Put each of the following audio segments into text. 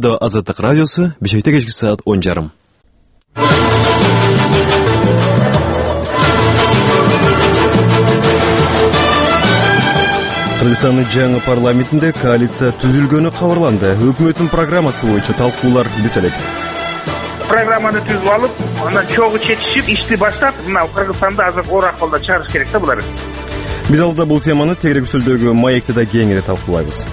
студияда Азаттык радиосу, бешекте кечки саат 10:30. Кыргызстандын жаңы парламентинде коалиция түзүлгөнү кабарланды. Өкмөттүн программасы боюнча талкуулар бүтө элек. Программаны түзүп алып, анан чогуу чечишип, ишти баштап, мына Кыргызстанды азыр оор акылда чыгарыш керек да булар. Биз алда бул теманы тегерек үстөлдөгү маекте да кеңири талкуулайбыз.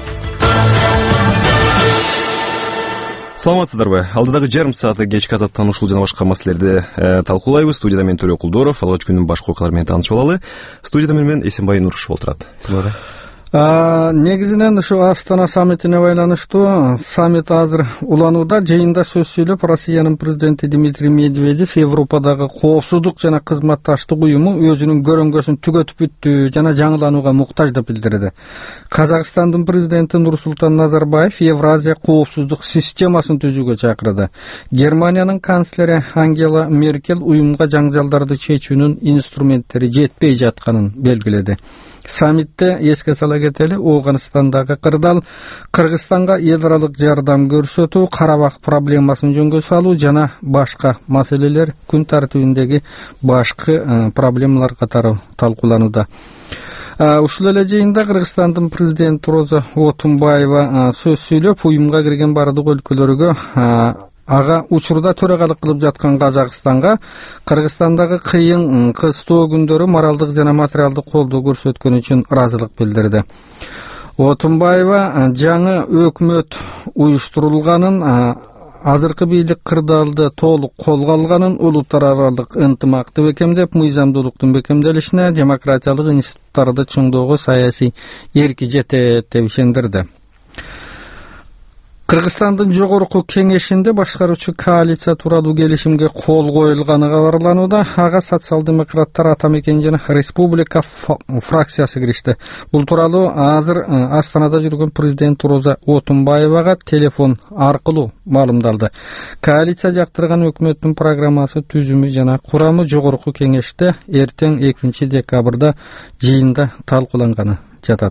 Саламатсыздарбы? Алдыдагы жарым саатты кечки азаттан ушул жана башка маселелерди талкуулайбыз. Студияда мен Төлө Кулдоров, алгач күндүн башка окуялары менен таанышып алалы. Студияда менен Эсенбай Нурушев отурат. Негизинен ушу Астана саммитине байланыштуу саммит азыр уланууда. Жыйында сөз сүйлөп, Россиянын президенти Дмитрий Медведев Европадагы коопсуздук жана кызматташтык уюму өзүнүн көрөңгөсүн түгөтүп бүттү жана жаңыланууга муктаж деп билдирди. Казакстандын президенти Нурсултан Назарбаев Евразия коопсуздук системасын түзүүгө чакырды. Германиянын канцлери Ангела Меркель уюмга жаңжалдарды чечүүнүн инструменттери жетпей жатканын белгиледи. Саммитте эске сала кетели, Ооганстандагы кырдаал, Кыргызстанга эл аралык жардам көрсөтүү, Карабак проблемасын жөнгө салуу жана башка маселелер күн тартибиндеги башкы проблемалар катары талкууланууда. Ушул эле жыйында Кыргызстандын президенти Роза Отунбаева сөз сүйлөп, уюмга кирген бардык өлкөлөргө ага учурда төрагалык кылып жаткан Казакстанга Кыргызстандагы кыйын кыстоо күндөрү моралдык жана материалдык колдоо көрсөткөн үчүн ыраазылык билдирди. Отунбаева жаңы өкмөт уюштурулганын, азыркы бийлик кырдаалды толук колго алганын, улуттар аралык ынтымакты бекемдеп, мыйзамдуулуктун бекемделишине, демократиялык институттарды чыңдоого саясий эрки жетет деп ишендирди. Кыргызстандын жогорку кеңешинде башкаруучу коалиция тууралуу келишимге кол коюлганы кабарланууда. Ага социал-демократтар, Ата мекен жана Республика фракциясы киришти. Бул тууралуу азыр Астанада жүргөн президент Роза Отунбаевага телефон аркылуу маалымдалды. Коалиция жактырган өкмөттүн программасы, түзүмү жана курамы жогорку кеңеште эртең 2 декабрда жыйында талкууланганы жатат.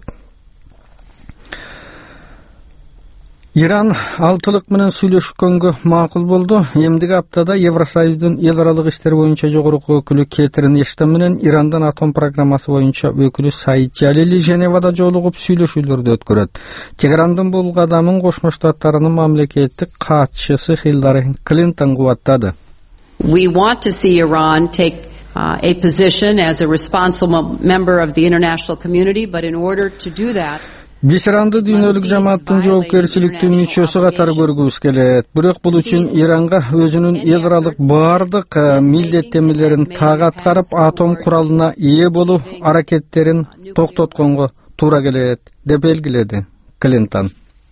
Иран алтылык менен сүйлөшкөнгө макул болду. Эмдиги аптада Евросоюздун эл аралык иштер боюнча жогорку өкүлү Кетрин Эштон менен Ирандан атом программасы боюнча өкүлү Саид Жалили Женевада жолугуп сүйлөшүүлөрдү өткөрөт. Тегерандын бул кадамын Кошмо Штаттарынын мамлекеттик катчысы Хиллари Клинтон кубаттады. We want to see Iran take a position as a responsible member of the international community, but in order to do that, Биз Иранды дүйнөлүк жамааттын жоопкерчиликтүү мүчөсү катары көргүбүз келет. Бирок бул үчүн Иранга өзүнүн эл аралык бардык милдеттенмелерин так аткарып, атом куралына ээ болуу аракеттерин токтотконго туура келет деп белгиледи Клинтон.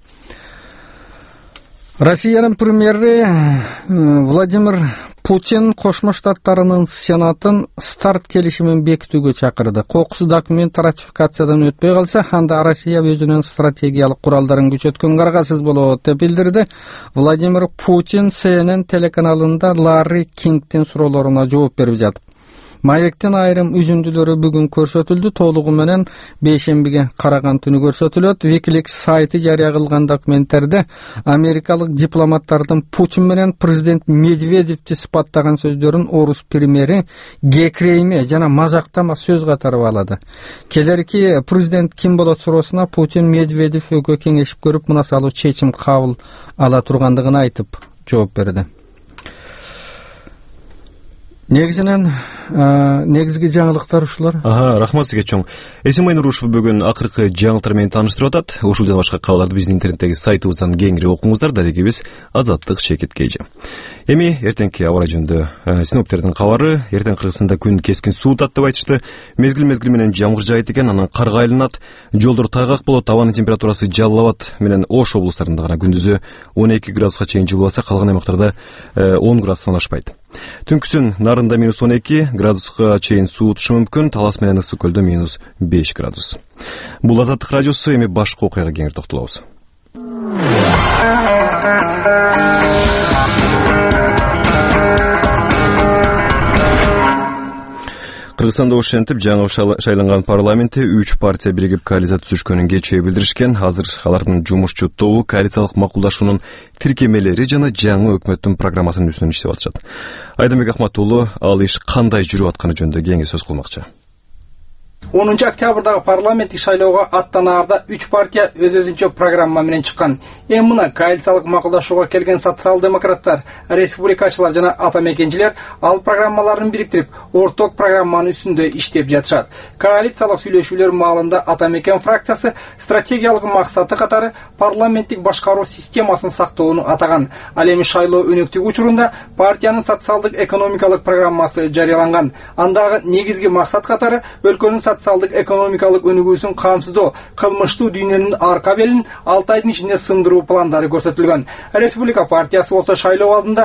Россиянын премьери Владимир Путин Кошмо Штаттарынын Сенатын старт келишимин бекитүүгө чакырды. Кокусу документ ратификациядан өтпөй калса, анда Россия өзүнүн стратегиялык куралдарын күчөткөнгө аргасыз болот деп билдирди. Владимир Путин CNN телеканалында Ларри Кингтин суроолоруна жооп берип жатып. Маектин айрым үзүндүлөрү бүгүн көрсөтүлдү. Толугу менен бейшембиге караган түнү көрсөтүлөт. Wikileaks сайты жарыя кылган документтерде америкалык дипломаттардын Путин менен президент Медведевди сыпаттаган сөздөрүн орус премьери кекирейме жана мазактама сөз катары алады. Келерки президент ким болот суроосуна Путин Медведев экөө кеңешип көрүп, мынасалуу чечим кабыл ала тургандыгын айтып жооп берди. Негизги жаңылыктар ушулар. Рахмат сизге чоң. Эсенбай Нурушев бүгүн акыркы жаңылыктар менен тааныштырып атат. Ушул жана башка кабарларды биздин интернеттеги сайтыбыздан кеңири окуңуздар. Дарегибиз Азаттык Шекет Кейжи. Эми эртеңки аба районунда синоптиктердин кабары. Эртең Кыргызстанда күн кескин суутат деп айтышты. Мезгил менен жамгыр жаайт экен, анан карга айланат. Жолдор тайгак болот, абанын температурасы Жалал Абад менен Ош облустарында гана күндүзү 12 градуска чейин жылыбаса, калган аймактарда 10 градустан ашпайт. Түнкүсүн Нарында -12 градуска чейин суутушу мүмкүн, Талас менен Ысык көлдө -5 градус. Бул Азаттык радиосу, эми башка окуяга кеңири токтолобуз. Кыргызстанда ошентип жаңы шайланган парламентте 3 партия биригип коалиция түзүшкөнүн кечээ билдиришкен. Азыр алардын жумушчу тобу коалициялык макулдашуунун тиркемелери жана жаңы өкмөттүн программасынын үстүнөн иштеп атышат. Айдамбек Ахматуулу ал иш кандай жүрүп атканы жөнүндө кеңири сөз кылмакчы. 10 октябрдагы парламенттик шайлоого аттанаарда 3 партия өз-өзүнчө программа менен чыккан. Эми мына коалициялык макулдашууга келген социал-демократтар, республикачылар жана атамекенчилер ал программаларын бириктирип, орток программанын үстүндө иштеп жатышат. Коалициялык сүйлөшүүлөр маалында атамекен фракциясы стратегиялык максаты катары парламенттик башкаруу системасын сактоону атаган. Ал эми шайлоо өнөктүк учурунда партиянын социалдык экономикалык программасы жарыяланган. Андагы негизги максат катары өлкөнүн социалдык экономикалык өнүгүүсүн камсыздоо, кылмыштуу дүйнөнүн арка белин 6 айдын ичинде сындыруу пландары көрсөтүлгөн. Республика партиясы болсо шайлоо алдында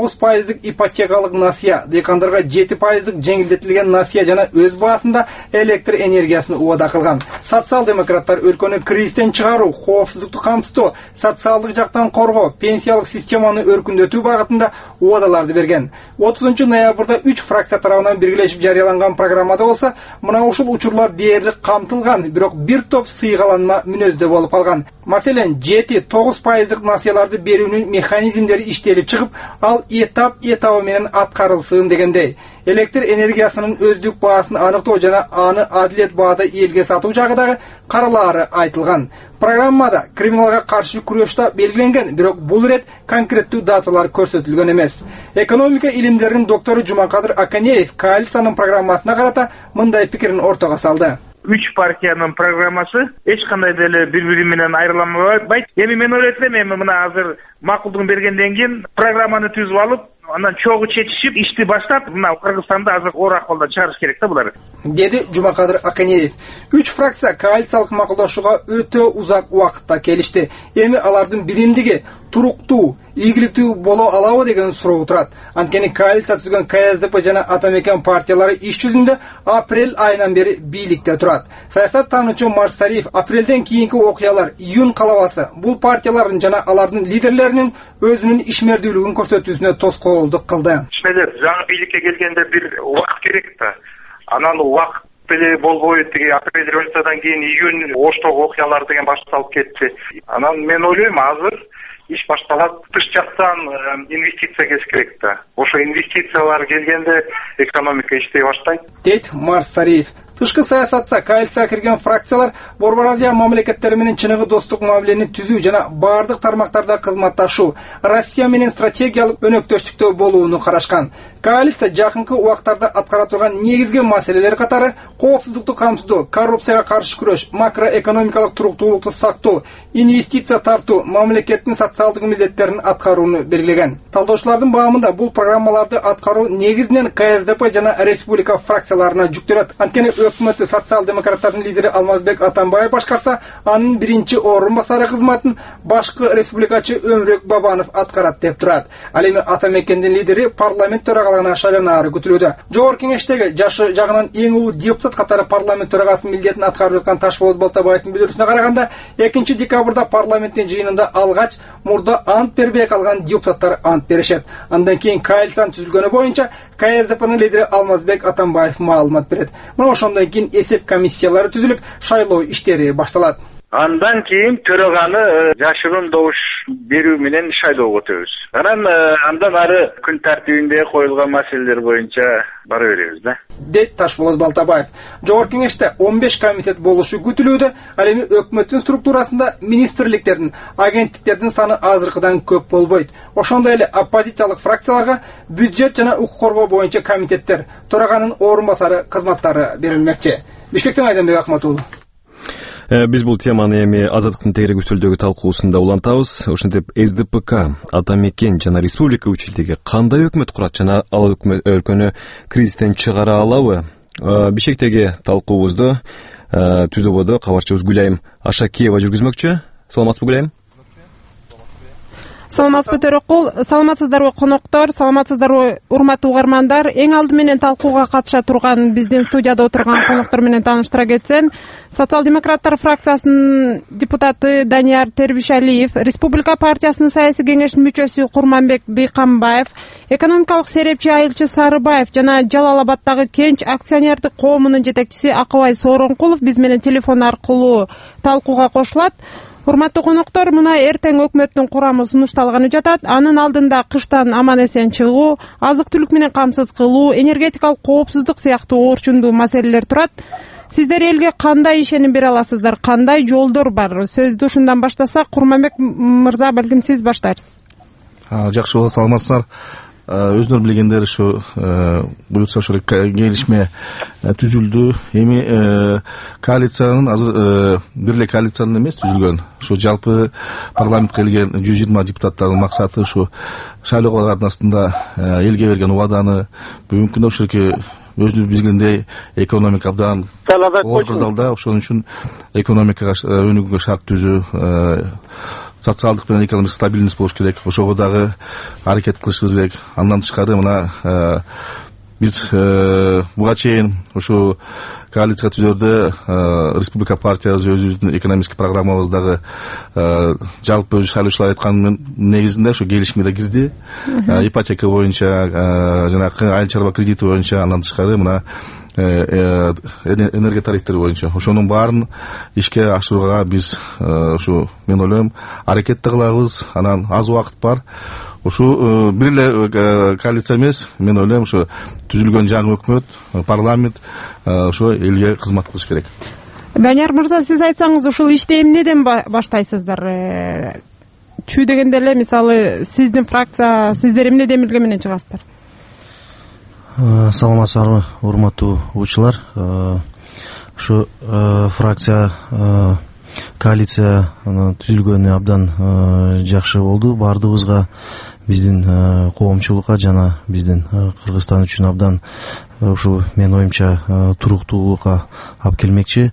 9% ипотекалык насыя, дыйкандарга 7% жеңилдетилген насыя жана өз баасында электр энергиясын убада кылган. Социал-демократтар өлкөнү кризистен чыгаруу, коопсуздукту камсыздоо, социалдык жактан коргоо, пенсиялык системаны өркүндөтүү багытында убадаларды берген. 30 ноябрда 3 фракция тарабынан биргелешип жарыяланган программада болсо, мына ушул учурлар дээрлик камтылган, бирок бир топ сыйгаланма мүнөздө болуп калган. Маселен, 7-9% насыяларды берүүнүн механизмдери иштелип чыгып, ал этап менен аткарылсын дегендей. Электр энергиясынын өздүк баасын аныктоо жана аны адилет баада элге сатуу жагы дагы каралаары айтылган. Программада криминалга каршы күрөштө белгиленген, бирок бул ирет конкреттүү даталар көрсөтүлгөн эмес. Экономика илимдеринин доктору Жумакадыр Аканеев коалициянын программасына карата мындай пикирин ортого салды. 3 партиянын программасы эч кандай деле бири-бири менен айырылбайт. Эми мен ойлойт элем, эми мына азыр макулдугун бергенден кийин программаны түзүп алып, андан чогуу чечишип, ишти баштап, мына Кыргызстанды азыр оор акыбалдан чыгарыш керек да булар. Деди Жумакадыр Аканеев. 3 фракция коалициялык макулдашууга өтө узак убакытта келишти. Эми алардын биримдиги туруктуу, ийгиликтүү боло алабы деген суроо турат. Анткени коалиция түзгөн КСДП жана атамекен партиялары иш жүзүндө апрель айынан бери бийликте турат. Саясат таануучу Марсариев апрелден кийинки окуялар, июнь калабасы бул партиялардын жана алардын лидерлеринин өзүнүн ишмердүүлүгүн көрсөтүүсүнө тоскоолдук кылды. Жаңы бийликке келгенде бир убакыт керек да. Анан убакыт деле болбой, тиги апрель революциядан кийин июнь Оштогу окуялар деген башталып кетти. Анан мен ойлойм, азыр иш башталат, тыш жактан инвестиция керек да. Ошо инвестициялар келгенде экономика иштей баштайт. Дейт Марсариев. Тышкы саясатта коалицияга кирген фракциялар Борбор Азия мамлекеттери менен чыныгы достук мамилени түзүү жана бардык тармактарда кызматташуу, Россия менен стратегиялык өнөктөштүктө болууну карашкан. Коалиция жакынкы убактарда аткара турган негизги маселелер катары коопсуздукту камсыздоо, коррупцияга каршы күрөш, макроэкономикалык туруктуулукту сактоо, инвестиция тартуу, мамлекеттин социалдык милдеттерин аткарууну белгилеген. Талдоочулардын баамында бул программаларды аткаруу негизинен КСДП жана республика фракцияларына жүктөлөт. Анткени өкмөттү социал-демократтардын лидери Алмазбек Атамбаев башкарса, анын биринчи орун басары кызматын башкы республикачы Өмүрөк Бабанов аткарат деп турат. Ал эми атамекендин лидери парламент төрагалыгына шайланаары күтүлүүдө. Жогорку кеңештеги жашы жагынан эң улуу депутат катары парламент төрагасынын милдетин аткарып жаткан Ташболот Балтабаевдин билдирүүсүнө караганда, 2 декабрда парламенттин жыйынында алгач мурда ант бербей калган депутаттар ант беришет. Андан кийин коалициянын түзүлгөнү боюнча КСДПнын лидери Алмазбек Атамбаев маалымат берет. Мына ошондон кийин эсеп комиссиялары түзүлүп, шайлоо иштери башталат. Андан кийин төраганы жашыруун добуш берүү менен шайлоого өтөбүз. Андан ары күн тартибинде коюлган маселелер боюнча бара беребиз да. Дейт Ташболот Балтабаев. Жогорку кеңеште 15 комитет болушу күтүлүүдө. Ал эми өкмөттүн структурасында министрликтердин, агенттиктердин саны азыркыдан көп болбойт. Ошондой эле оппозициялык фракцияларга бюджет жана укук коргоо боюнча комитеттер, төраганын орун басары кызматтары берилмекчи. Бишкектен Айдамбек Ахматуулу. Биз бул теманы эми Азаттыктын тегерек үстөлдөгү талкуусунда улантабыз. Ошентип СДПК, атамекен жана республика училдеги кандай өкмөт курат жана ал өлкөнү кризистен чыгара алабы? Бишкектеги талкуубузду түзүүбөдө кабарчыбыз Гүлайым Ашакиева жүргүзмөкчү. Саламатсызбы, Гүлайым? Саламатсызбы Төрөкул, саламатсыздарбы коноктор, саламатсыздарбы урматтуу угармандар. Эң алды менен талкууга катыша турган биздин студияда отурган коноктор менен тааныштыра кетсем, Социал-демократтар фракциясынын депутаты Данияр Тербишалиев, Республика партиясынын саясий кеңешинин мүчөсү Курманбек Дыйканбаев, экономикалык серепчи Айылчы Сарыбаев жана Жалал Абаддагы Кенч акционердик коомунун жетекчиси Акыбай Сооронкулов биз менен телефон аркылуу талкууга кошулат. Урматтуу коноктор, мына эртең өкмөттүн курамы сунушталганы жатат. Анын алдында кыштан аман эсен чыгуу, азык-түлүк менен камсыз кылуу, энергетикалык коопсуздук сыяктуу орчундуу маселелер турат. Сиздер элге кандай ишеним бере аласыздар, кандай жолдор бар? Сөздү ушундан баштасак, Курманбек мырза, балким сиз баштарсыз. Жакшы болот, саламатсыздар. Өздөрү билгендер ушу буюрса ошо келишме түзүлдү. Эми коалициянын азыр бир эле коалициянын эмес түзүлгөн. Ушу жалпы парламентке келген 120 депутаттардын максаты ушу шайлоолор арнасында элге берген убаданы бүгүнкү күндө ошоке өзүбүз билгендей экономика абдан оор кырдаалда, ошон үчүн экономикага өнүгүүгө шарт түзүү, социалдык менен экономикалык стабильность болуш керек. Ошого дагы аракет кылышыбыз керек. Андан тышкары мына биз буга чейин ушу коалиция түзөрдө Республика партиясы өзүбүздүн экономический программабыздагы жалпы өзү шайлоочулар айткандын негизинде ушу келишимге да кирди. Ипотека боюнча, жанагы айыл чарба кредити боюнча, андан тышкары мына энергия тарифтери боюнча ошонун баарын ишке ашырууга биз ушу мен ойлойм аракет да кылабыз. Анан аз убакыт бар. Ушу бир эле коалиция эмес, мен ойлойм ушу түзүлгөн жаңы өкмөт, парламент ошо элге кызмат кылыш керек. Данияр мырза, сиз айтсаңыз, ушул ишти эмнеден баштайсыздар? Чүй дегенде эле, мисалы, сиздин фракция, сиздер эмнеден билген менен чыгасыздар? Саламатсыздарбы, урматтуу угуучулар. Ушу фракция, коалиция түзүлгөнү абдан жакшы болду. Бардыгыбызга, биздин коомчулукка жана биздин Кыргызстан үчүн абдан ушу мен оюмча туруктуулукка алып келмекчи.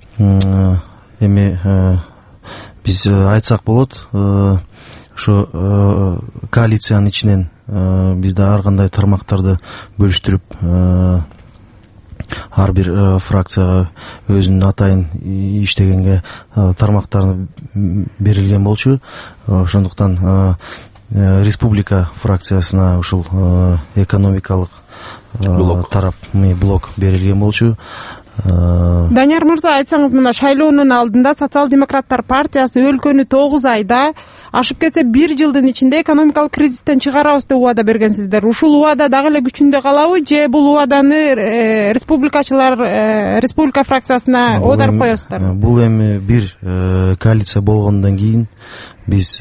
Эми биз айтсак болот, ушу коалициянын ичинен биз да ар кандай тармактарды бөлүштүрүп, ар бир фракцияга өзүнүн атайын иштегенге тармактары берилген болчу. Ошондуктан Республика фракциясына ушул экономикалык тарап блок берилген болчу. Данияр мырза, айтсаңыз, мына шайлоонун алдында Социал-демократтар партиясы өлкөнү 9 айда, ашып кетсе 1 жылдын ичинде экономикалык кризистен чыгарабыз деп убада бергенсиздер. Ушул убада дагы эле күчүндө калабы, же бул убаданы республика фракциясына оодарып коесуздар? Бул эми бир коалиция болгондон кийин биз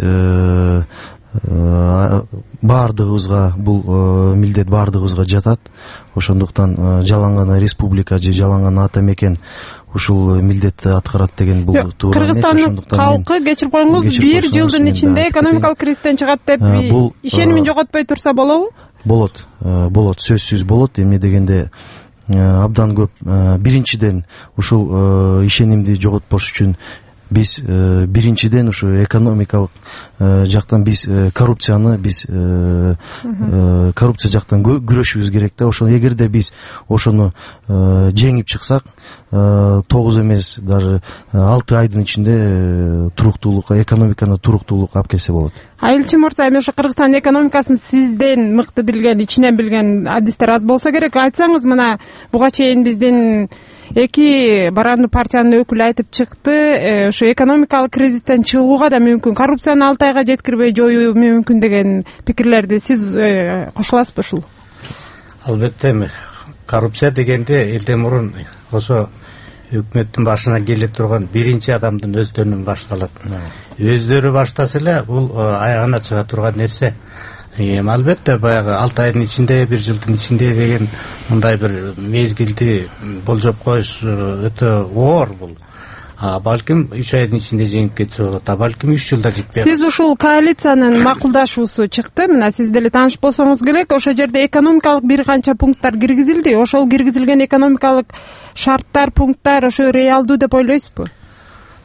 бардыгыбызга, бул милдет бардыгыбызга жатат. Ошондуктан жалаң гана республика же жалаң гана ата мекен ушул милдетти аткарат деген бул туура эмес. Кыргызстандын калкы, кечирип коюңуз, 1 жылдын ичинде экономикалык кризистен чыгат деп ишенимин жоготпой турса болобу? Болот, сөзсүз болот. Эмне дегенде абдан көп, биринчиден ушул ишенимди жоготпош үчүн биз биринчиден ушу экономикалык жактан биз коррупцияны коррупция жактан күрөшүбүз керек да. Ошо эгерде биз ошону жеңип чыксак, 9 эмес, даже 6 айдын ичинде туруктуулукка, экономиканы туруктуулукка алып келсе болот. Айылчы мырза, эми ошо Кыргызстандын экономикасын сизден мыкты билген, ичинен билген адистер аз болсо керек. Айтсаңыз, мына буга чейин биздин 2 барандуу партиянын өкүлү айтып чыкты, ошо экономикалык кризистен чыгууга да мүмкүн, коррупцияны 6 айга жеткирбей жоюу мүмкүн деген пикирлерди сиз кошуласызбы ушул? Албетте, эми коррупция дегенде элден мурун ошо өкмөттүн башына келе турган биринчи адамдын өздөрүнөн башталат. Өздөрү баштаса эле бул аягына чыга турган нерсе. Албетте, баягы 6 айдын ичинде, 1 жылдын ичинде деген мындай бир мезгилди болжоп коюш өтө оор бул. Балким 3 айдын ичинде жеңип кетсе болот, балким 3 жылда жетпей. Сиз ушул коалициянын макулдашуусу чыкты, мына сиз деле тааныш болсоңуз керек. Ошол жерде экономикалык бир канча пункттар киргизилди. Ошол киргизилген экономикалык шарттар, пункттар ошо реалдуу деп ойлойсузбу?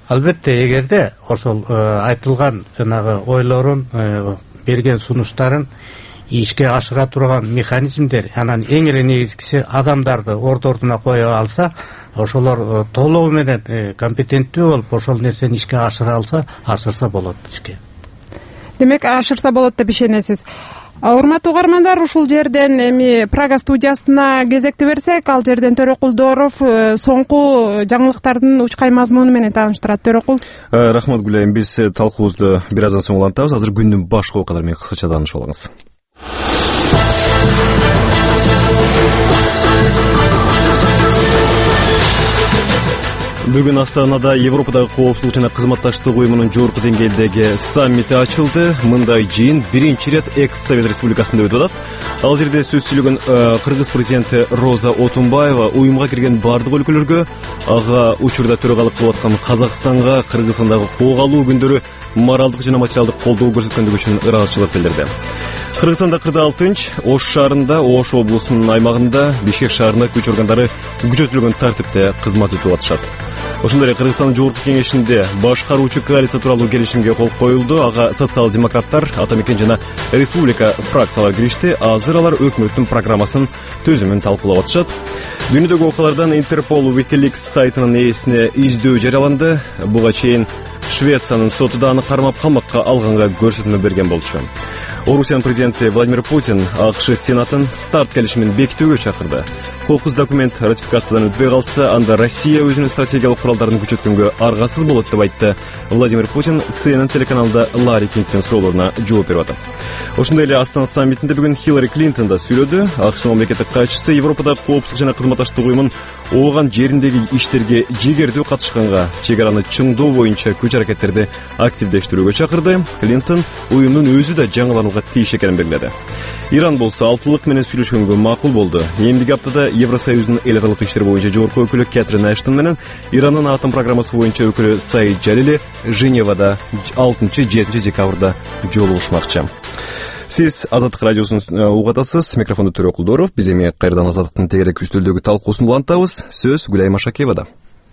Албетте, эгерде ошол айтылган жанагы ойлорун, берген сунуштарын ишке ашыра турган механизмдер, анан эң эле негизгиси адамдарды ордуна кое алса, ошолор толугу менен компетенттүү болуп, ошол нерсени ишке ашырса болот ишке. Демек, ашырса болот деп ишенесиз. Урматтуу угармандар, ушул жерден эми Прага студиясына кезекти берсек, ал жерден Төрөкулдоров соңку жаңылыктардын учкай мазмуну менен тааныштырат. Төрөкул. Рахмат Гүлайым, биз талкуубузду бир аздан соң улантабыз. Азыр күндүн башкы окуялары менен кыскача таанышып алыңыз. Бүгүн Астанада Европадагы коопсуздук жана кызматташтык уюмунун жогорку деңгээлдеги саммити ачылды. Мындай жыйын биринчи ирет экс-Совет Республикасында өтүп атат. Ал жерде сөз сүйлөгөн Кыргыз президенти Роза Отунбаева уюмга кирген бардык өлкөлөргө, ага учурда төрагалык кылып аткан Казакстанга Кыргызстандагы кол алуу күндөрү моралдык жана материалдык колдоо көрсөткөндүгү үчүн ыраазычылык билдирди. Кыргызстанда кырдаал тынч, Ош шаарында, Ош облусунун аймагында, Бишкек шаарында күч органдары күчөтүлгөн тартипте кызмат өтүп атышат. Ошондой эле Кыргызстандын жогорку кеңешинде башкаруучу коалиция тууралуу келишимге кол коюлду. Ага социал-демократтар, Ата мекен жана республика фракциялары киришти. Азыр алар өкмөттүн программасын төзүмүн талкуулап атышат. Дүйнөдөгү окуялардан Интерпол Wikileaks сайтынын ээсине издөө жарыяланды. Буга чейин Швециянын соту аны кармап камакка алганга көрсөтмө берген болчу. Орусиянын президенти Владимир Путин АКШ Сенатын старт келишимин бекитүүгө чакырды. Кокус документ ратификациядан өтпөй калса, анда Россия өзүнүн стратегиялык куралдарын күчөткөнгө аргасыз болот деп айтты. Владимир Путин CNN телеканалда Ларри Кингтин суроолоруна жооп берип атат. Ошондой эле Астана саммитинде бүгүн Хиллари Клинтон да сүйлөдү. АКШ мамлекеттик катчысы Европадагы коопсуздук жана кызматташтык уюмун ооган жериндеги иштерге жигердүү катышканга, чек араны чыңдоо боюнча күч аракеттерди активдештирүүгө чакырды. Клинтон уюмдун өзү да жаңыланууга тийиш экенин белгиледи. Иран болсо алтылык менен сүйлөшкөнгө макул болду. Эмдиги аптада Евросоюздун эл аралык иштер боюнча жогорку өкүлү Кэтрин Эштон менен Ирандын атом программасы боюнча өкүлү Саид Жалили Женевада 6-7 декабрда жолугушмакчы. Сиз Азаттык радиосун угатасыз. Микрофонду Төрөкулдоров. Биз эми кайрадан Азаттыктын тегерек үстөлдөгү талкуусун улантабыз. Сөз Гүлайым Ашакеевада.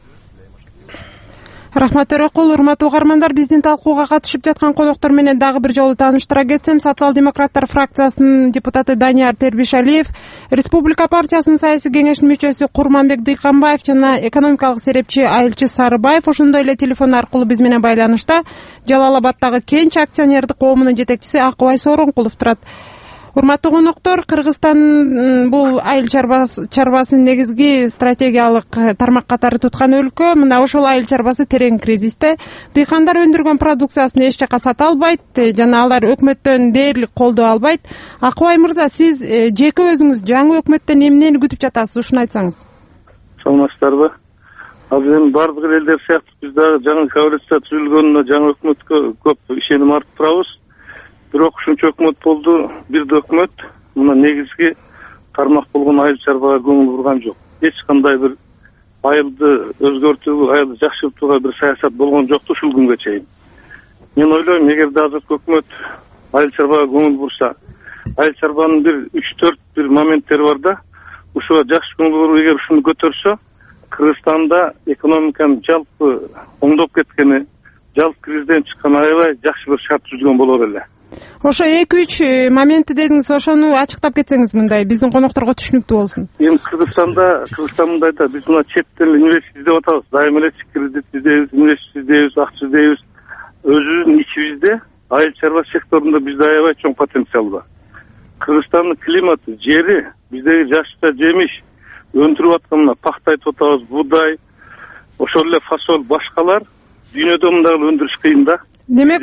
Рахмат Төрөкул. Урматтуу угармандар, биздин талкууга катышып жаткан коноктор менен дагы бир жолу тааныштыра кетсем, социал-демократтар фракциясынын депутаты Данияр Тербишалиев, Республика партиясынын саясий кеңешинин мүчөсү Курманбек Дыйканбаев жана экономикалык серепчи Айылчы Сарыбаев ошондой эле телефон аркылуу биз менен байланышта. Жалал-Абадтагы Кенч акционердик коомунун жетекчиси Акыбай Сооронкулов турат. Урматтуу коноктор, Кыргызстан бул айыл чарбасын негизги стратегиялык тармак катары туткан өлкө. Мына ошол айыл чарбасы терең кризисте. Дыйкандар өндүргөн продукциясын эч жака сата албайт жана алар өкмөттөн дээрлик колдоо албайт. Акыбай мырза, сиз жеке өзүңүз жаңы өкмөттөн эмнени күтүп жатасыз, ушуну айтсаңыз. Саламатсыздарбы? Азыр эми бардык элдер сыяктуу биз дагы жаңы коалиция түзүлгөнүнө, жаңы өкмөткө көп ишеним артып турабыз. Бирок ушунча өкмөт болду, бир да өкмөт мына негизги тармак болгон айыл чарбага көңүл бурган жок. Эч кандай бир айылды өзгөртүүгө, айылды жакшыртууга бир саясат болгон жокту ушул күнгө чейин. Мен ойлойм, эгерде азыркы өкмөт айыл чарбага көңүл бурса, айыл чарбанын бир 3-4 бир моменттери бар да, ушуга жакшы көңүл буруп, эгер ушуну көтөрсө, Кыргызстанда экономиканын жалпы оңдоп кеткени, жалпы кризистен чыккан аябай жакшы бир шарт түзүлгөн болор эле. Ошо 2-3 моменти дедиңиз, ошону ачыктап кетсеңиз мындай биздин конокторго түшүнүктүү болсун. Эми Кыргызстан мындай да, биз мына четтен инвестиция издеп атабыз. Дайыма эле кредит издейбиз, инвестиция издейбиз, акча издейбиз. Өзүбүздүн ичибизде айыл чарба секторунда бизде аябай чоң потенциал бар. Кыргызстандын климаты, жери, биздеги жашка жемиш өндүрүп аткан мына пахта айтып атабыз, буудай, ошол эле фасол, башкалар дүйнөдө мындай өндүрүш кыйын да. Демек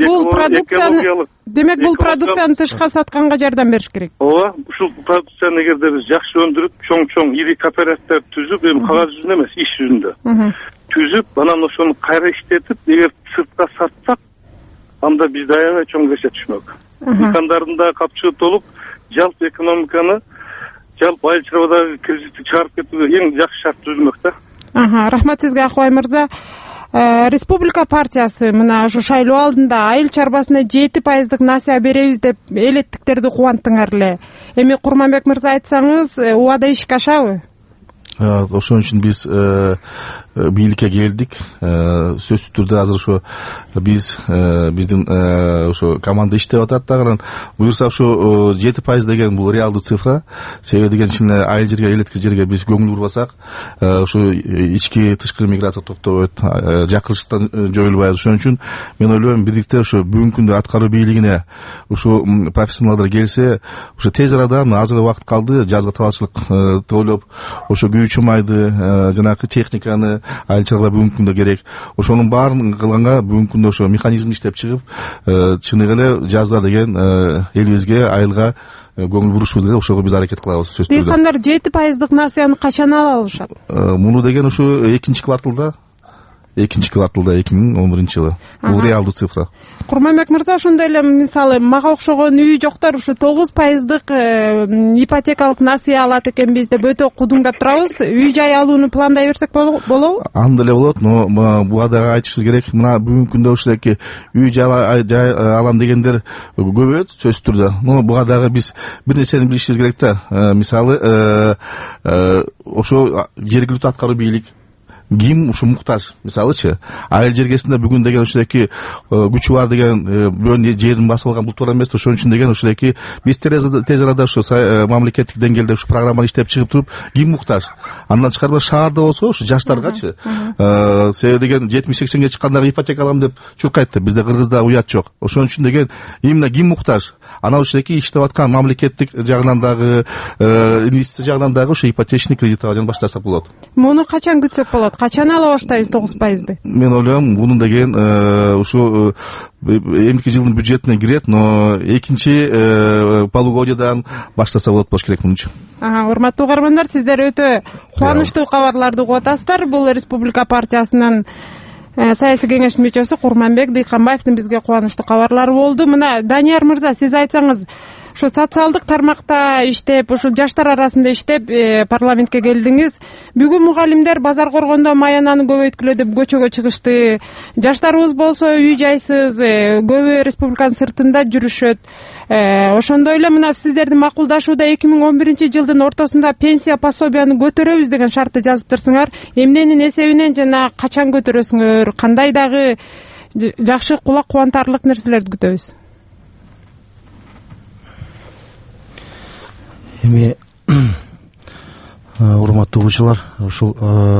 бул продукцияны тышка сатканга жардам бериш керек. Ооба, ушул продукцияны эгерде биз жакшы өндүрүп, чоң ири кооперативдер түзүп, эми кагаз жүзүндө эмес, иш жүзүндө түзүп, анан ошону кайра иштетип, эгер сыртка сатсак, анда бизде аябай чоң кесе түшмөк. Дыйкандардын да капчыгы толуп, жалпы экономиканы, жалпы айыл чарбадагы кризисти чыгарып кетүүгө эң жакшы шарт түзүлмөк да. Рахмат сизге, Акыбай мырза. Республика партиясы мына ушу шайлоо алдында айыл чарбасына 7% насыя беребиз деп элеттиктерди кубанттыңар эле. Эми Курманбек мырза айтсаңыз, убада ишке ашабы? Ошон үчүн биз бийликке келдик. Сөзсүз түрдө азыр ошо биздин ошо команда иштеп атат дагы. Буюрса ошо 7% деген бул реалдуу цифра. Себеби деген чын айыл жерге, электр жерге биз көңүл бурбасак, ошо ички тышкы миграция токтобойт, жакырыштан жоюлбайт. Ошон үчүн мен ойлойм, бирдикте ошо бүгүнкү күндө аткаруу бийлигине ушу профессионалдар келсе, ошо тез арада азыр убакыт калды, жазга талаачылык тойлоп, ошо күйүүчү майды, жанагы техниканы айыл чарбага бүгүнкү күндө керек. Ошонун баарын кылганга бүгүнкү күндө ошо механизм иштеп чыгып, чыныгы эле жазда деген элибизге, айылга көңүл бурушубуз керек. Ошого биз аракет кылабыз. Сөзсүз түрдө. Дыйкандар 7% насыяны качан ала алышат? Муну деген ошо экинчи кварталда 2011 жылы. Бул реалдуу цифра. Курманбек мырза, ошондой эле мисалы мага окшогон үй жоктор ушу 9% ипотекалык насыя алат экенбиз деп өтө кудуңдап турабыз. Үй жай алууну пландай берсек болобу? Анда эле болот, но буга дагы айтышыбыз керек. Мына бүгүнкү күндө ушундайки үй жай алам дегендер көбөйөт сөзсүз түрдө. Но буга дагы биз бир нерсени билишибиз керек да. Мисалы ошо жергиликтүү аткаруу бийлик ким ушу муктаж, мисалычы айыл жергесинде бүгүн деген ушундайки күчү бар деген бирөөнүн жерин басып алган бул туура эмес. Ошон үчүн деген ушундайки биз тез арада ушу мамлекеттик деңгээлде ушу программаны иштеп чыгып туруп ким муктаж, андан тышкары шаарда болсо ушу жаштаргачы, себеби деген 70-80ге чыккандагы ипотека алам деп чуркайт да, бизде Кыргызда уят жок. Ошон үчүн деген именно ким муктаж, анан ушундайки иштеп аткан мамлекеттик жагынан дагы, инвестиция жагынан дагы ушу ипотечный кредитование баштасак болот. Муну качан күтсөк болот? Качан ала баштайбыз 9%? Мен ойлойм, мунун деген ушу эмки жылдын бюджетине кирет, но экинчи полугодиядан баштаса болот болуш керек мунчу. Урматтуу угармандар, сиздер өтө кубанычтуу кабарларды угуп атасыздар. Бул Республика партиясынын саясий кеңеш мүчөсү Курманбек Дыйканбаевдин бизге кубанычтуу кабарлары болду. Мына Данияр мырза, сиз айтсаңыз, ушу социалдык тармакта иштеп, ушул жаштар арасында иштеп парламентке келдиңиз. Бүгүн мугалимдер базар коргондо маянаны көбөйткүлө деп көчөгө чыгышты. Жаштарыбыз болсо үй жайсыз, көбү республиканын сыртында жүрүшөт. Ошондой эле мына сиздердин макулдашууда 2011 жылдын ортосунда пенсия пособияны көтөрөбүз деген шартты жазыптырсыңар. Эмненин эсебинен жана качан көтөрөсүңөр? Кандай дагы жакшы кулак кубантарлык нерселерди күтөбүз? Эми урматтуу угуучулар, ушул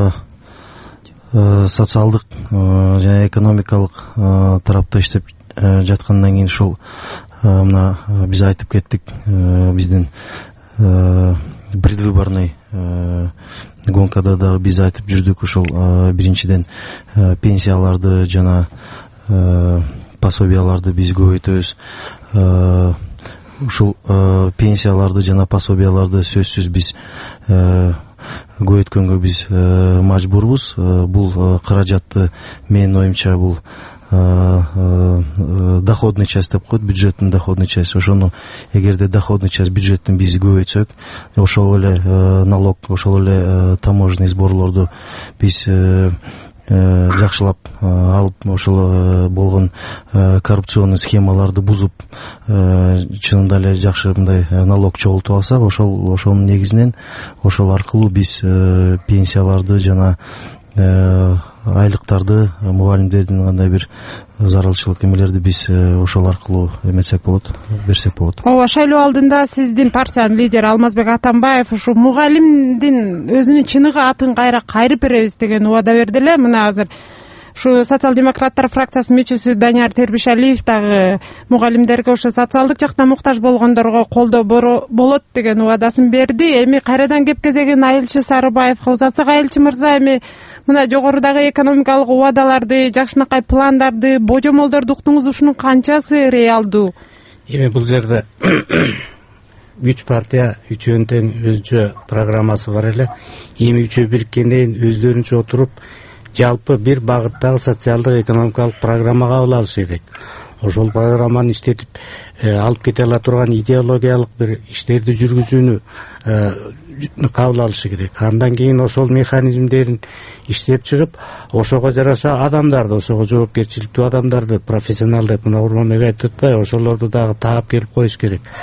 социалдык жана экономикалык тарапта иштеп жаткандан кийин ушул мына биз айтып кеттик, биздин предвыборный гонкада да биз айтып жүрдүк. Ушул биринчиден пенсияларды жана пособияларды биз көбөйтөбүз. Ушул пенсияларды жана пособияларды сөзсүз биз көбөйткөнгө биз мажбурбуз. Бул каражатты менин оюмча бул доходный часть деп коет, бюджеттин доходный часть. Ошону эгерде доходный часть бюджеттин биз көбөйтсөк, ошол эле налог, ошол эле таможенный сборлорду биз жакшылап алып, ошол болгон коррупционный схемаларды бузуп, чынында эле жакшы мындай налог чогултуп алсак, ошонун негизинен ошол аркылуу биз пенсияларды жана айлыктарды, мугалимдердин кандай бир зарылчылык эмелерди биз ошол аркылуу эметсек болот, берсек болот. Ооба, шайлоо алдында сиздин партиянын лидери Алмазбек Атамбаев ушу мугалимдин өзүнүн чыныгы атын кайра кайрып беребиз деген убада берди эле. Мына азыр ушу социал-демократтар фракциясынын мүчөсү Данияр Тербишалиев дагы мугалимдерге ушу социалдык жактан муктаж болгондорго колдоо болот деген убадасын берди. Эми кайрадан кеп кезегин Айылчы Сарыбаевга узатсак, Айылчы мырза, эми мына жогорудагы экономикалык убадаларды, жакшынакай пландарды, божомолдорду уктуңуз, ушунун канчасы реалдуу? Эми бул жерде 3 партия, үчөөнүн тең өзүнчө программасы бар эле. Эми үчөө бириккенден өздөрүнчө отуруп жалпы бир багыттагы социалдык экономикалык программа кабыл алыш керек. Ошол программаны иштетип алып кете ала турган идеологиялык бир иштерди жүргүзүүнү кабыл алышы керек. Андан кийин ошол механизмдерин иштеп чыгып, ошого жараша адамдарды, ошого жоопкерчиликтүү адамдарды, профессионал деп мына Курманбек айтып атпайбы, ошолорду дагы таап келип коюш керек.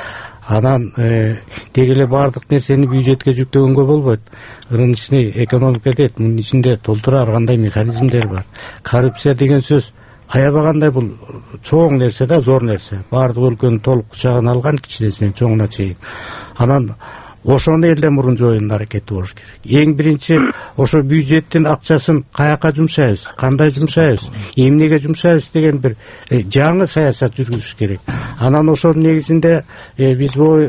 Анан деги эле баардык нерсени бюджетке жүктөгөнгө болбойт. Рыночный экономика дейт, мунун ичинде толтура ар кандай механизмдер бар. Коррупция деген сөз аябагандай бул чоң нерсе да, зор нерсе. Баардык өлкөнү толук кучагына алган, кичинесинен чоңуна чейин. Анан ошону элден мурун жоюунун аракети болуш керек. Эң биринчи ошо бюджеттин акчасын каяка жумшайбыз, кандай жумшайбыз, эмнеге жумшайбыз деген бир жаңы саясат жүргүзүш керек. Анан ошонун негизинде биз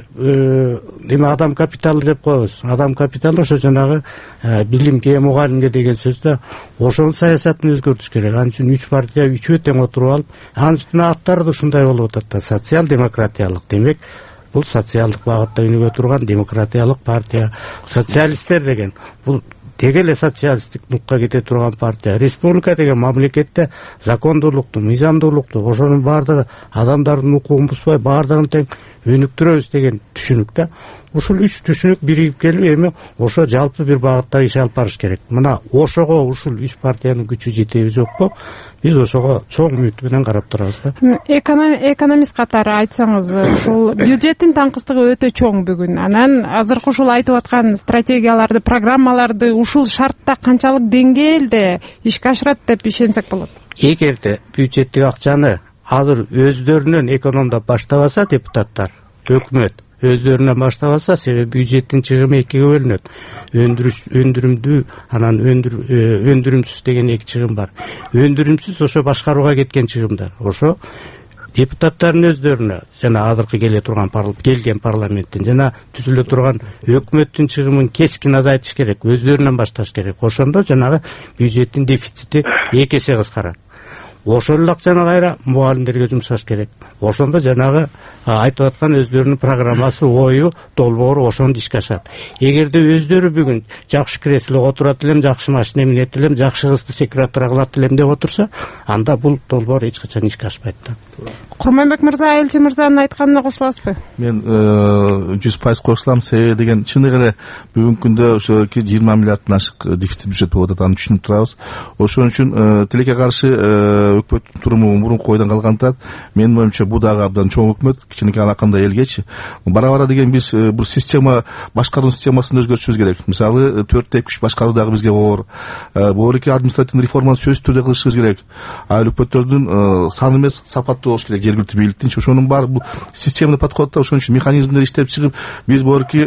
эме адам капиталы деп коебуз. Адам капиталы ошо жанагы билимге, мугалимге деген сөз да, ошонун саясатын өзгөртүш керек. Ал үчүн 3 партия үчөө тең отуруп алып, анын үстүнө аттары да ушундай болуп атат да, социал-демократиялык. Демек, бул социалдык багытта өнүгө турган демократиялык партия, социалисттер деген бул деги эле социалисттик нукка кете турган партия. Республика деген мамлекетте закондуулукту, мыйзамдуулукту, ошонун баардыгы адамдардын укугун бузбай, баардыгын тең өнүктүрөбүз деген түшүнүк да. Ушул 3 түшүнүк биригип келип эми ошо жалпы бир багытта иш алып барыш керек. Мына ошого ушул 3 партиянын күчү жетеби жокпу? Биз ошого чоң үмүт менен карап турабыз да. Экономист катары айтсаңыз, ушул бюджеттин таңкыстыгы өтө чоң бүгүн. Анан азыркы ушул айтып аткан стратегияларды, программаларды ушул шартта канчалык деңгээлде ишке ашырат деп ишенсек болот? Эгерде бюджеттик акчаны азыр өздөрүнөн экономдоп баштабаса депутаттар, өкмөт өздөрүнөн баштабаса, себеби бюджеттин чыгымы экиге бөлүнөт. Өндүрүмдүү, анан өндүрүмсүз деген эки чыгым бар. Өндүрүмсүз ошо башкарууга кеткен чыгымдар. Ошо депутаттардын өздөрүнө жана азыркы келген парламенттин жана түзүлө турган өкмөттүн чыгымын кескин азайтыш керек, өздөрүнөн башташ керек. Ошондо жанагы бюджеттин дефицити 2 эсе кыскарат. Ошол эле акчаны кайра мугалимдерге жумшаш керек. Ошондо жанагы айтып аткан өздөрүнүн программасы, ою, долбоору ошону ишке ашат. Эгерде өздөрү бүгүн жакшы креслого отурат элем, жакшы машина минет элем, жакшы кызды секретарь кылат элем деп отурса, анда бул долбоор эч качан ишке ашпайт да. Курманбек мырза, Элчи мырзанын айтканына кошуласызбы? Мен 100% кошулам. Себеби деген чыныгы эле бүгүнкү күндө ошо 20 миллиарддан ашык дефицит бюджет болуп атат, аны түшүнүп турабыз. Ошон үчүн тилекке каршы өкмөттүн туруму мурунку ойдон калгандыктан менин оюмча бул дагы абдан чоң өкмөт, кичинекей алакандай элгечи. Бара деген биз бир система, башкаруу системасын өзгөртүшүбүз керек. Мисалы 4 күч башкаруу дагы бизге оор. Бул административный реформаны сөзсүз түрдө кылышыбыз керек. Айыл өкмөттөрдүн саны эмес, сапаттуу болуш керек. Жергиликтүү бийликтин ошонун баары бул системный подходда, ошон үчүн механизмдер иштеп чыгып, биз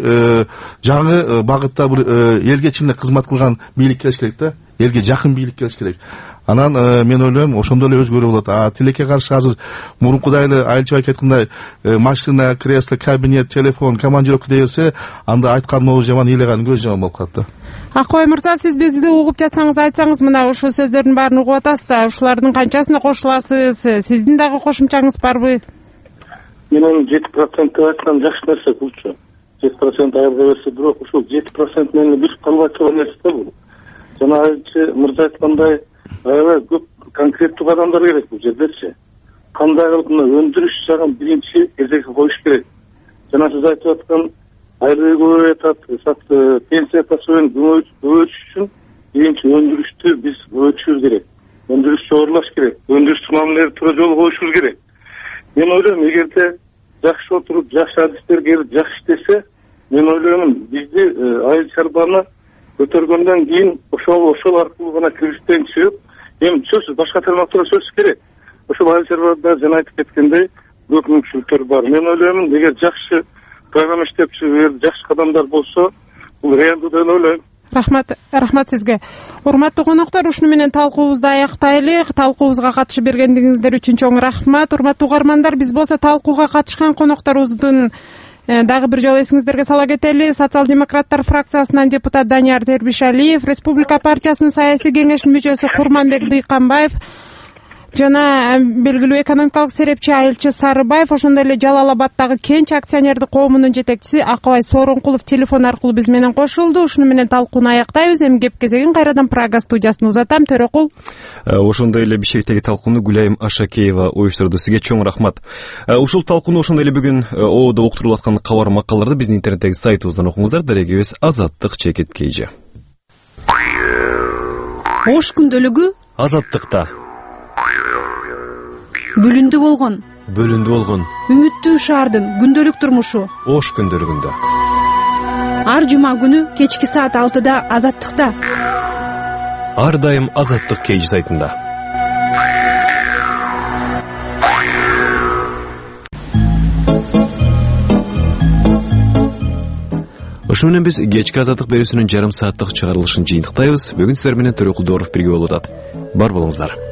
жаңы багытта бир элге чын эле кызмат кылган бийлик келиш керек да. Элге жакын бийлик келиш керек. Анан мен ойлойм, ошондой эле өзгөрүү болот. Тилекке каршы азыр мурункудай эле Айылчыбек айткандай машина, кресло, кабинет, телефон, командировка дей берсе, анда айткан могу жаман, ыйлаган көз жаман болуп калат да. Акбай мырза, сиз бизди угуп жатсаңыз айтсаңыз, мына ушул сөздөрдүн баарын угуп атасыз да, ушулардын канчасына кошуласыз? Сиздин дагы кошумчаңыз барбы? Менин 7% деп айткан жакшы нерсе булчу. 7% айырга берсе, бирок ушул 7% менен бир калбай турган нерсе да бул. Жана Айылчы мырза айткандай, аябай көп конкреттүү кадамдар керек бул жердечи. Кандай кылып өндүрүш жагын биринчи кезекке коюш керек. Жана сиз айтып аткан айлык көбөйтөт, пенсия тасуун көбөйтүш үчүн биринчи өндүрүштү биз көбөйтүшүбүз керек. Өндүрүш жогорулаш керек. Өндүрүштүк мамилелерди туура жолго коюшубуз керек. Мен ойлойм, эгерде жакшы отуруп, жакшы адистер келип, жакшы иштесе, мен ойлойм, бизди айыл чарбаны көтөргөндөн кийин ошол аркылуу гана кредиттен чыгып, эми сөзсүз башка тармактар сөзсүз керек. Ошол айыл чарбада жана айтып кеткендей көп мүмкүнчүлүктөр бар. Мен ойлойм, эгер жакшы программа иштеп чыгып, жакшы кадамдар болсо, бул реалдуу деп ойлойм. Рахмат сизге. Урматтуу коноктор, ушуну менен талкуубузду аяктайлы. Талкуубузга катышып бергендиңиздер үчүн чоң рахмат. Урматтуу угармандар, биз болсо талкууга катышкан конокторубуздун дагы бир жолу эсиңиздерге сала кетели. Социал-демократтар фракциясынан депутат Данияр Дербишалиев, Республика партиясынын саясий кеңештин мүчөсү Курманбек Дыйканбаев жана белгилүү экономикалык серепчи Айылчы Сарыбаев, ошондой эле Жалал Абаддагы Кенч акционердик коомунун жетекчиси Акбай Сооронкулов телефон аркылуу биз менен кошулду. Ушуну менен талкууну аяктайбыз. Эми кеп кезегин кайрадан Прага студиясына узатам. Төрөкул. Ошондой эле Бишкектеги талкууну Гүлайым Ашакеева уюштурду. Сизге чоң рахмат. Ушул талкууну ошондой эле бүгүн ООдо уктурулуп аткан кабар макалаларды биздин интернеттеги сайтыбыздан окуңуздар. Дарегибиз Азаттык чекит KG. Ош күндөлүгү Азаттыкта. Бүлүндү болгон бөлүндү болгон үмүттүү шаардын күндөлүк турмушу Ош күндөлүгүндө. Ар жума күнү кечки саат 6-да Азаттыкта. Ар дайым Азаттык KG сайтында. Ошо менен биз кечки Азаттык берүүсүнүн жарым сааттык чыгарылышын жыйынтыктайбыз. Бүгүн сиздер менен Төрөкүл Дооров бирге болуп атат. Бар болуңуздар.